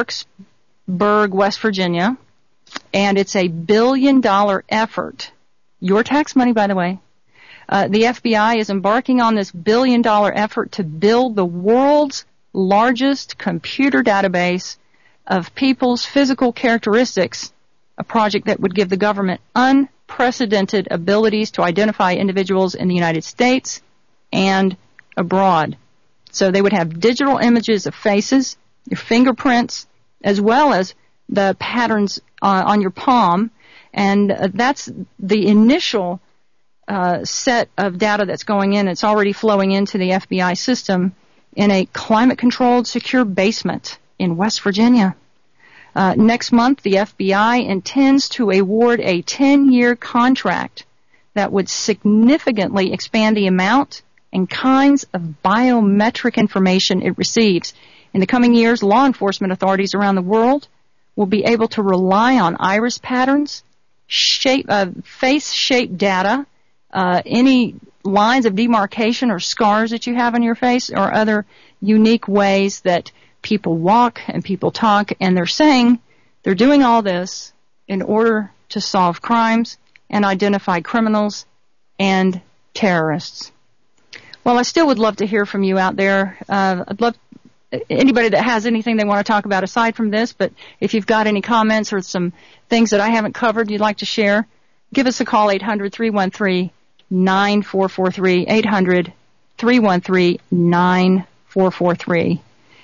Clarksburg, West Virginia, and it's a billion-dollar effort. Your tax money, by the way. Uh, the F B I is embarking on this billion-dollar effort to build the world's largest computer database of people's physical characteristics, a project that would give the government unprecedented abilities to identify individuals in the United States and abroad. So they would have digital images of faces, your fingerprints, as well as the patterns uh, on your palm, and uh, that's the initial uh, set of data that's going in. It's already flowing into the F B I system in a climate-controlled, secure basement in West Virginia. Uh, next month, the F B I intends to award a ten-year contract that would significantly expand the amount and kinds of biometric information it receives. In the coming years, law enforcement authorities around the world will be able to rely on iris patterns, shape, uh, face-shaped data, uh, any lines of demarcation or scars that you have on your face, or other unique ways that people walk and people talk. And they're saying they're doing all this in order to solve crimes and identify criminals and terrorists. Well, I still would love to hear from you out there. Uh, I'd love anybody that has anything they want to talk about aside from this, but if you've got any comments or some things that I haven't covered you'd like to share, give us a call, eight hundred, three one three, nine four four three, eight hundred, three one three, nine four four three.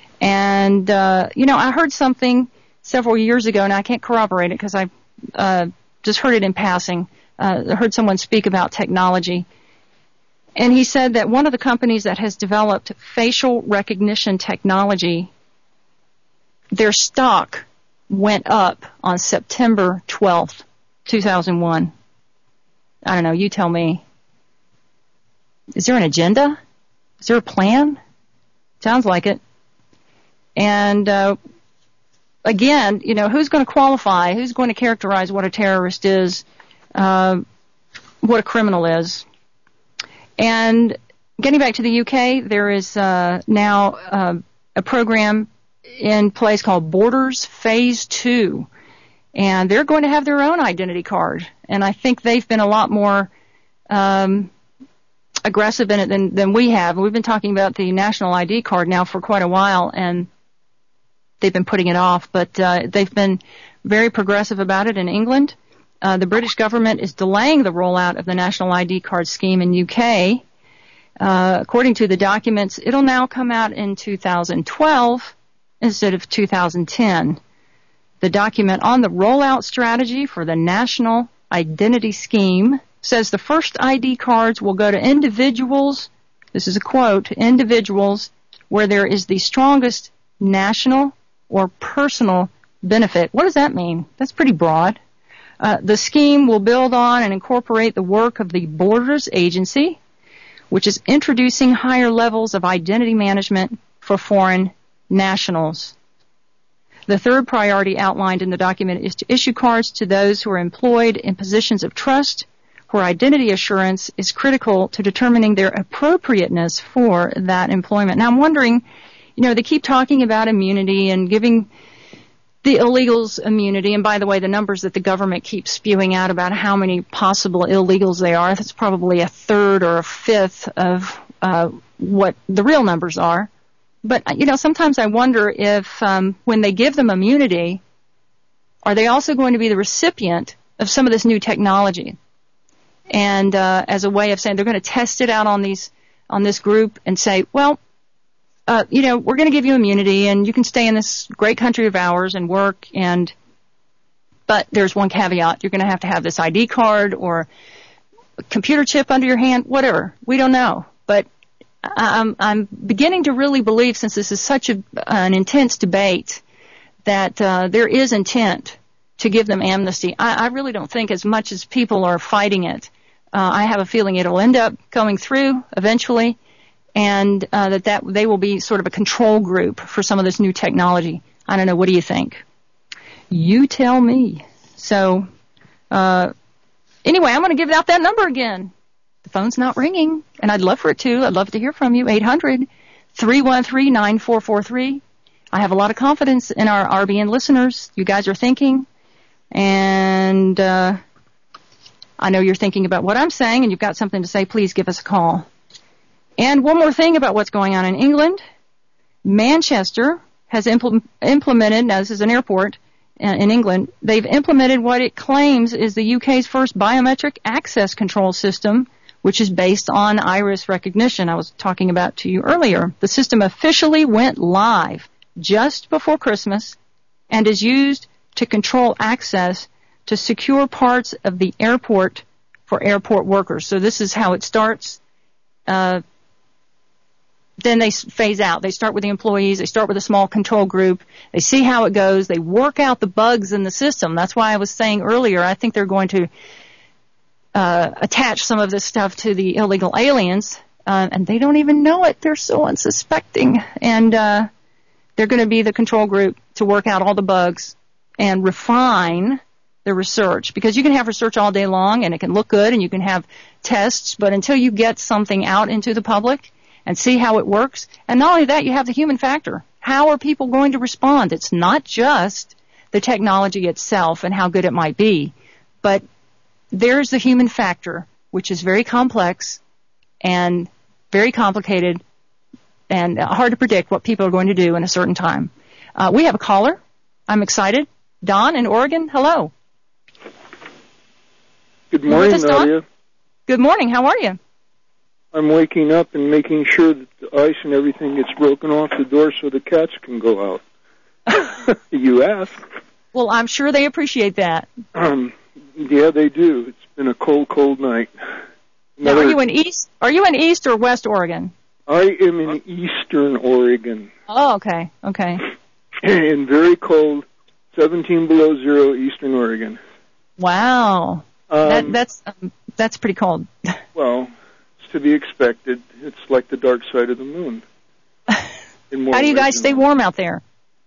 And, uh, you know, I heard something several years ago, and I can't corroborate it because I uh, just heard it in passing. Uh, I heard someone speak about technology. And he said that one of the companies that has developed facial recognition technology, their stock went up on September twelfth, two thousand one. I don't know, you tell me. Is there an agenda? Is there a plan? Sounds like it. And uh, again, you know, who's going to qualify? Who's going to characterize what a terrorist is, uh, what a criminal is? And getting back to the U K, there is uh, now uh, a program in place called Borders Phase two. And they're going to have their own identity card. And I think they've been a lot more um, aggressive in it than, than we have. We've been talking about the national I D card now for quite a while, and they've been putting it off. But uh, they've been very progressive about it in England. Uh, the British government is delaying the rollout of the national I D card scheme in U K. Uh, according to the documents, it'll now come out in two thousand twelve instead of two thousand ten. The document on the rollout strategy for the national identity scheme says the first I D cards will go to individuals, this is a quote, individuals where there is the strongest national or personal benefit. What does that mean? That's pretty broad. Uh, the scheme will build on and incorporate the work of the Borders Agency, which is introducing higher levels of identity management for foreign nationals. The third priority outlined in the document is to issue cards to those who are employed in positions of trust, where identity assurance is critical to determining their appropriateness for that employment. Now, I'm wondering, you know, they keep talking about immunity and giving the illegals immunity, and by the way, the numbers that the government keeps spewing out about how many possible illegals they are, that's probably a third or a fifth of uh, what the real numbers are. But, you know, sometimes I wonder if um, when they give them immunity, are they also going to be the recipient of some of this new technology? And uh, as a way of saying they're going to test it out on these on this group and say, well, Uh, you know, we're going to give you immunity, and you can stay in this great country of ours and work, and but there's one caveat. You're going to have to have this I D card or a computer chip under your hand, whatever. We don't know. But I'm, I'm beginning to really believe, since this is such a, an intense debate, that uh, there is intent to give them amnesty. I, I really don't think as much as people are fighting it. Uh, I have a feeling it'll end up going through eventually. and uh, that, that they will be sort of a control group for some of this new technology. I don't know. What do you think? You tell me. So, uh, anyway, I'm going to give out that number again. The phone's not ringing, and I'd love for it to. I'd love to hear from you. eight hundred, three one three, nine four four three. I have a lot of confidence in our R B N listeners. You guys are thinking, and uh, I know you're thinking about what I'm saying, and you've got something to say. Please give us a call. And one more thing about what's going on in England. Manchester has impl- implemented, now this is an airport in England, they've implemented what it claims is the U K's first biometric access control system, which is based on iris recognition I was talking about to you earlier. The system officially went live just before Christmas and is used to control access to secure parts of the airport for airport workers. So this is how it starts. Uh, then they phase out. They start with the employees. They start with a small control group. They see how it goes. They work out the bugs in the system. That's why I was saying earlier, I think they're going to uh, attach some of this stuff to the illegal aliens, uh, and they don't even know it. They're so unsuspecting. And uh, they're going to be the control group to work out all the bugs and refine the research, because you can have research all day long and it can look good and you can have tests, but until you get something out into the public and see how it works, and not only that, you have the human factor. How are people going to respond? It's not just the technology itself and how good it might be, but there's the human factor, which is very complex and very complicated and hard to predict what people are going to do in a certain time. Uh, we have a caller. I'm excited. Don in Oregon, hello. Good morning, Nadia. Good morning. How are you? I'm waking up and making sure that the ice and everything gets broken off the door so the cats can go out. You asked. Well, I'm sure they appreciate that. Um, yeah, they do. It's been a cold, cold night. Now, are you in East? Are you in East or West Oregon? I am in Eastern Oregon. Oh, okay, okay. And very cold, seventeen below zero, Eastern Oregon. Wow, um, that, that's um, that's pretty cold. Well, it's to be expected. It's like the dark side of the moon. How do you guys stay warm out there?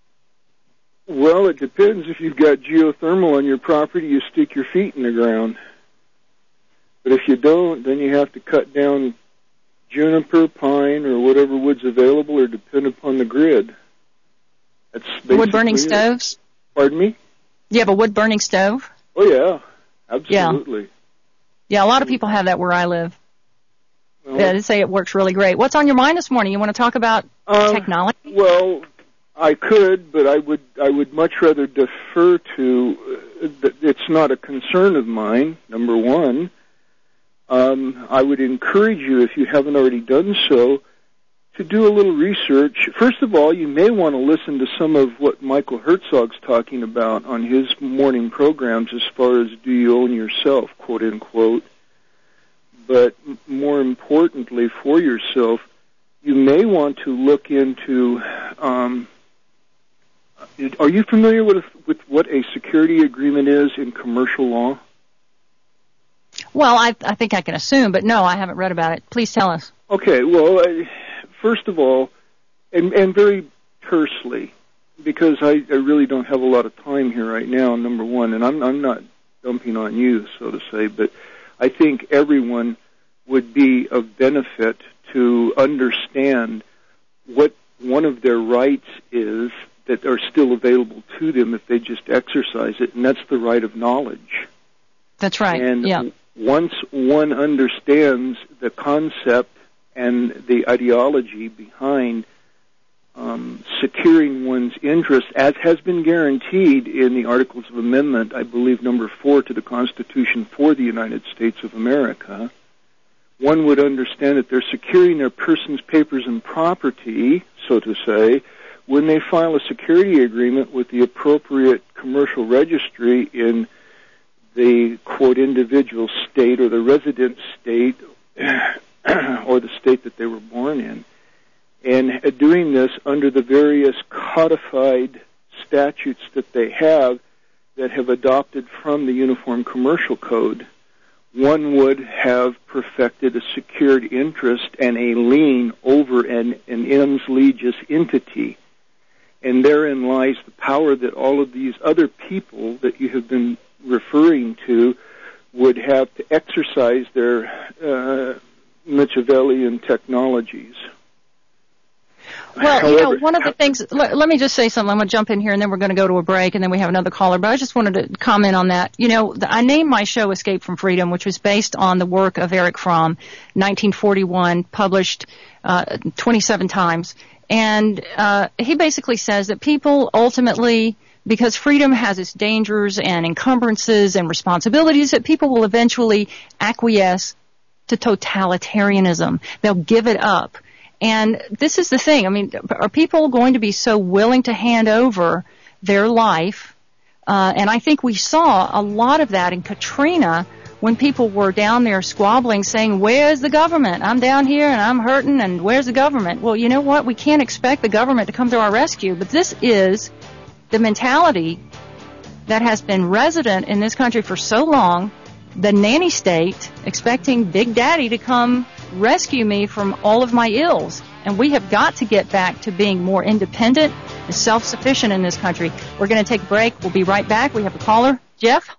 Well, it depends. If you've got geothermal on your property, you stick your feet in the ground. But if you don't, then you have to cut down juniper, pine, or whatever wood's available, or depend upon the grid. That's wood-burning stoves? Pardon me? You have a wood-burning stove? Oh, yeah. Absolutely. Yeah, yeah, a lot of people have that where I live. Well, yeah, they say it works really great. What's on your mind this morning? You want to talk about um, technology? Well, I could, but I would I would much rather defer to, uh, it's not a concern of mine, number one. Um, I would encourage you, if you haven't already done so, to do a little research. First of all, you may want to listen to some of what Michael Herzog's talking about on his morning programs as far as do you own yourself, quote unquote. But more importantly for yourself, you may want to look into, um, are you familiar with, with what a security agreement is in commercial law? Well, I, I think I can assume, but no, I haven't read about it. Please tell us. Okay, well, I, first of all, and, and very tersely, because I, I really don't have a lot of time here right now, number one, and I'm, I'm not dumping on you, so to say, but I think everyone would be of benefit to understand what one of their rights is that are still available to them if they just exercise it, and that's the right of knowledge. That's right, and yeah. Once one understands the concept and the ideology behind um, securing one's interests, as has been guaranteed in the Articles of Amendment, I believe number four to the Constitution for the United States of America, one would understand that they're securing their persons, papers, and property, so to say, when they file a security agreement with the appropriate commercial registry in the, quote, individual state or the resident state or the state that they were born in, and doing this under the various codified statutes that they have that have adopted from the Uniform Commercial Code, one would have perfected a secured interest and a lien over an, an ens legis entity. And therein lies the power that all of these other people that you have been referring to would have to exercise their uh, Machiavellian technologies. Well, However, you know, one of the things, let, let me just say something. I'm going to jump in here, and then we're going to go to a break, and then we have another caller. But I just wanted to comment on that. You know, the, I named my show Escape from Freedom, which was based on the work of Erich Fromm, nineteen forty-one, published uh, twenty-seven times. And uh, he basically says that people ultimately, because freedom has its dangers and encumbrances and responsibilities, that people will eventually acquiesce to totalitarianism. They'll give it up. And this is the thing. I mean, are people going to be so willing to hand over their life? Uh, and I think we saw a lot of that in Katrina when people were down there squabbling, saying, where's the government? I'm down here and I'm hurting, and where's the government? Well, you know what? We can't expect the government to come to our rescue. But this is the mentality that has been resident in this country for so long, the nanny state, expecting Big Daddy to come rescue me from all of my ills. And we have got to get back to being more independent and self-sufficient in this country. We're going to take a break. We'll be right back. We have a caller. Jeff?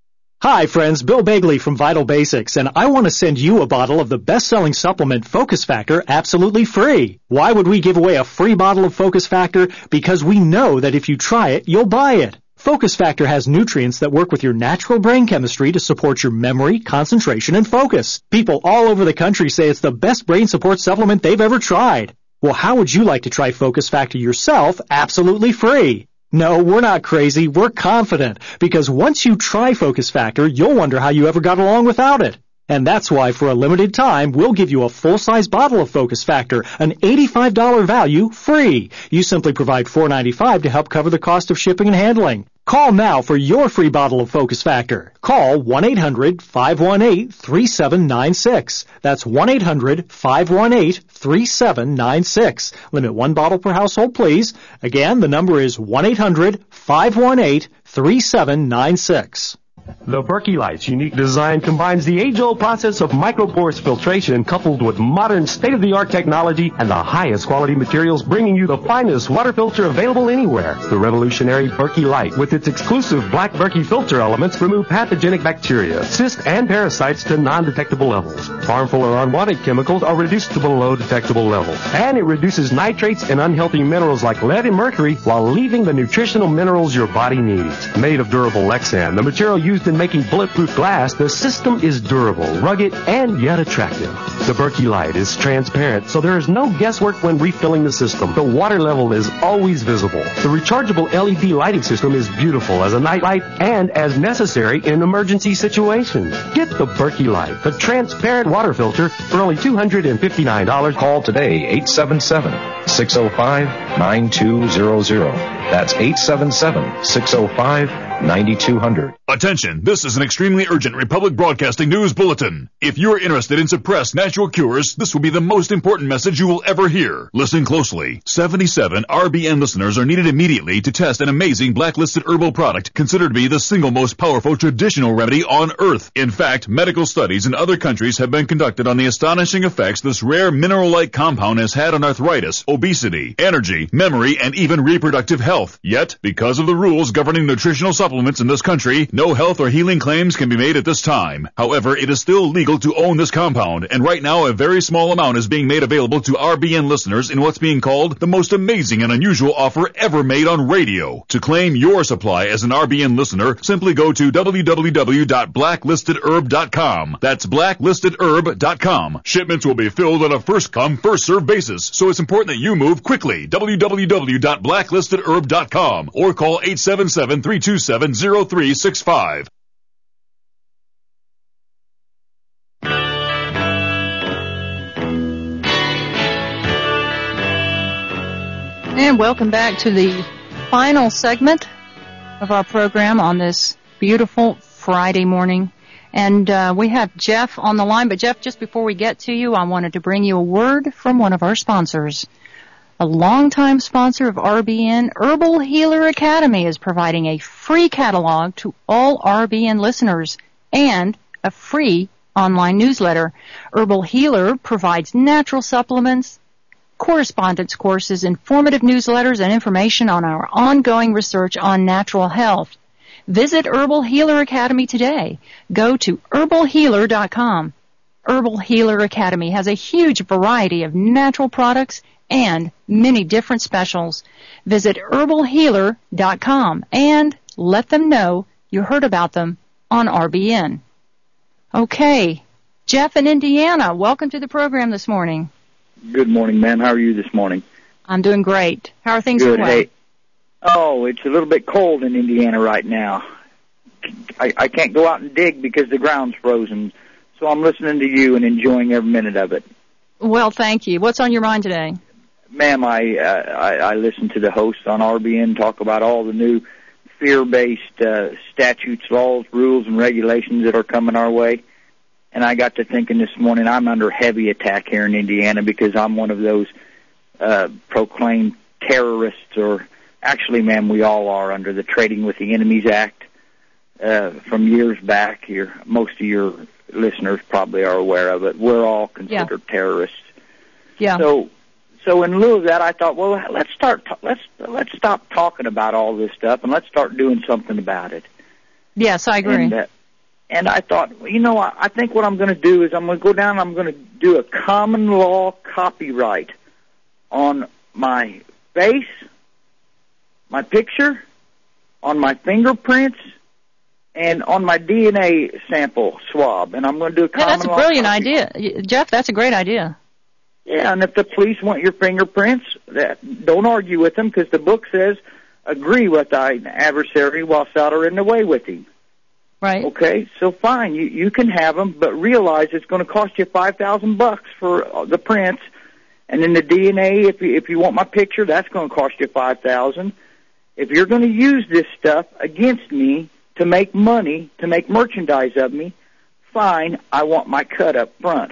Hi, friends. Bill Bagley from Vital Basics, and I want to send you a bottle of the best-selling supplement Focus Factor absolutely free. Why would we give away a free bottle of Focus Factor? Because we know that if you try it, you'll buy it. Focus Factor has nutrients that work with your natural brain chemistry to support your memory, concentration, and focus. People all over the country say it's the best brain support supplement they've ever tried. Well, how would you like to try Focus Factor yourself absolutely free? No, we're not crazy. We're confident. Because once you try Focus Factor, you'll wonder how you ever got along without it. And that's why, for a limited time, we'll give you a full-size bottle of Focus Factor, an eighty-five dollars value, free. You simply provide four dollars and ninety-five cents to help cover the cost of shipping and handling. Call now for your free bottle of Focus Factor. Call one eight hundred five one eight three seven nine six. That's one eight hundred five one eight three seven nine six. Limit one bottle per household, please. Again, the number is one eight hundred five one eight three seven nine six. The Berkey Light's unique design combines the age-old process of micropores filtration coupled with modern state-of-the-art technology and the highest quality materials, bringing you the finest water filter available anywhere. The revolutionary Berkey Light, with its exclusive black Berkey filter elements, remove pathogenic bacteria, cysts, and parasites to non-detectable levels. Harmful or unwanted chemicals are reduced to below detectable levels. And it reduces nitrates and unhealthy minerals like lead and mercury while leaving the nutritional minerals your body needs. Made of durable Lexan, the material used in making bulletproof glass, the system is durable, rugged, and yet attractive. The Berkey Light is transparent, so there is no guesswork when refilling the system. The water level is always visible. The rechargeable L E D lighting system is beautiful as a night light and as necessary in emergency situations. Get the Berkey Light, the transparent water filter, for only two hundred fifty-nine dollars. Call today, eight seven seven, six oh five, nine two zero zero. That's eight seven seven, six oh five, nine two zero zero. Attention, this is an extremely urgent Republic Broadcasting News Bulletin. If you're interested in suppressed natural cures, this will be the most important message you will ever hear. Listen closely. seventy-seven R B N listeners are needed immediately to test an amazing blacklisted herbal product considered to be the single most powerful traditional remedy on Earth. In fact, medical studies in other countries have been conducted on the astonishing effects this rare mineral-like compound has had on arthritis, obesity, energy, memory, and even reproductive health. Yet, because of the rules governing nutritional supplements in this country, no health or healing claims can be made at this time. However, it is still legal to own this compound, and right now a very small amount is being made available to R B N listeners in what's being called the most amazing and unusual offer ever made on radio. To claim your supply as an R B N listener, simply go to w w w dot blacklisted herb dot com. That's blacklisted herb dot com. Shipments will be filled on a first-come, first-served basis, so it's important that you move quickly. w w w dot blacklisted herb dot com or call eight seven seven, three two seven, zero three six five. And welcome back to the final segment of our program on this beautiful Friday morning. And uh, we have Jeff on the line. But, Jeff, just before we get to you, I wanted to bring you a word from one of our sponsors. A longtime sponsor of R B N, Herbal Healer Academy, is providing a free catalog to all R B N listeners and a free online newsletter. Herbal Healer provides natural supplements, correspondence courses, informative newsletters, and information on our ongoing research on natural health. Visit Herbal Healer Academy today. Go to herbal healer dot com. Herbal Healer Academy has a huge variety of natural products and many different specials. Visit herbal healer dot com and let them know you heard about them on R B N. Okay, Jeff in Indiana, welcome to the program this morning. Good morning, ma'am. How are you this morning? I'm doing great. How are things Good. going? Hey, oh, it's a little bit cold in Indiana right now. I, I can't go out and dig because the ground's frozen, so I'm listening to you and enjoying every minute of it. Well, thank you. What's on your mind today? Ma'am, I, uh, I, I listen to the host on R B N talk about all the new fear-based uh, statutes, laws, rules, and regulations that are coming our way. And I got to thinking this morning, I'm under heavy attack here in Indiana because I'm one of those uh, proclaimed terrorists, or actually, ma'am, we all are under the Trading with the Enemies Act uh, from years back. Your, most of your listeners probably are aware of it. We're all considered yeah. terrorists. Yeah. So, so in lieu of that, I thought, well, let's start. Let's let's stop talking about all this stuff and let's start doing something about it. Yes, I agree. And, uh, And I thought, you know, I, I think what I'm going to do is I'm going to go down and I'm going to do a common law copyright on my face, my picture, on my fingerprints, and on my D N A sample swab. And I'm going to do a common law. Yeah, that's a brilliant idea. Jeff, that's a great idea. Yeah, and if the police want your fingerprints, that, don't argue with them, because the book says, agree with thy adversary whilst thou art in the way with him. Right. Okay, so fine, you you can have them, but realize it's going to cost you five thousand bucks for the prints, and then the D N A. If you if you want my picture, that's going to cost you five thousand. If you're going to use this stuff against me to make money, to make merchandise of me, fine. I want my cut up front.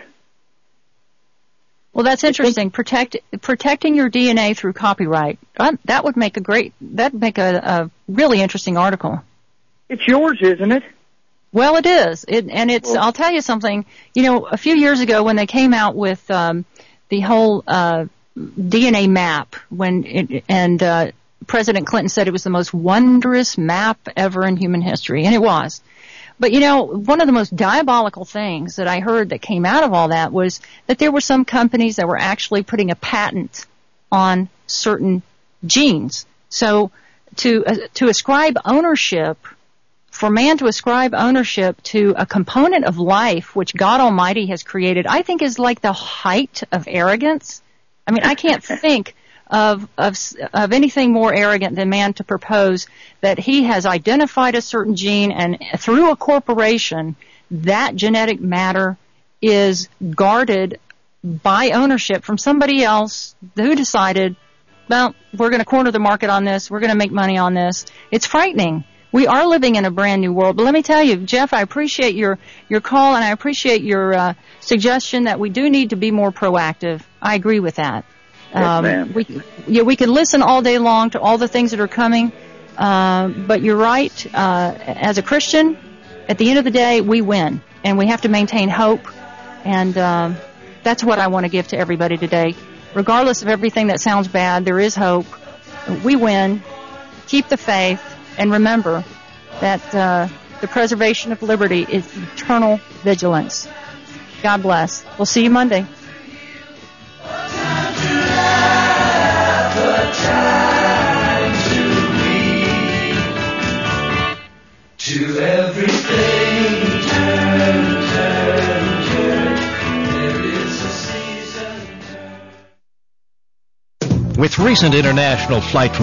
Well, that's interesting. Protect protecting your D N A through copyright. That would make a great. That'd make a, a really interesting article. It's yours, isn't it? Well, it is. It, and it's, well, I'll tell you something, you know, a few years ago when they came out with um, the whole uh, D N A map, when it, and uh, President Clinton said it was the most wondrous map ever in human history, and it was. But, you know, one of the most diabolical things that I heard that came out of all that was that there were some companies that were actually putting a patent on certain genes. So to uh, to ascribe ownership, for man to ascribe ownership to a component of life which God Almighty has created, I think is like the height of arrogance. I mean, I can't think of, of of anything more arrogant than man to propose that he has identified a certain gene, and through a corporation, that genetic matter is guarded by ownership from somebody else who decided, well, we're going to corner the market on this, we're going to make money on this. It's frightening. We are living in a brand new world. But let me tell you, Jeff, I appreciate your, your call, and I appreciate your uh, suggestion that we do need to be more proactive. I agree with that. Yes, um, ma'am. We, yeah, we can listen all day long to all the things that are coming, uh, but you're right. Uh, as a Christian, at the end of the day, we win, and we have to maintain hope, and um, that's what I want to give to everybody today. Regardless of everything that sounds bad, there is hope. We win. Keep the faith. And remember that uh, the preservation of liberty is eternal vigilance. God bless. We'll see you Monday. To everything, turn, turn, turn. There is a season. With recent international flight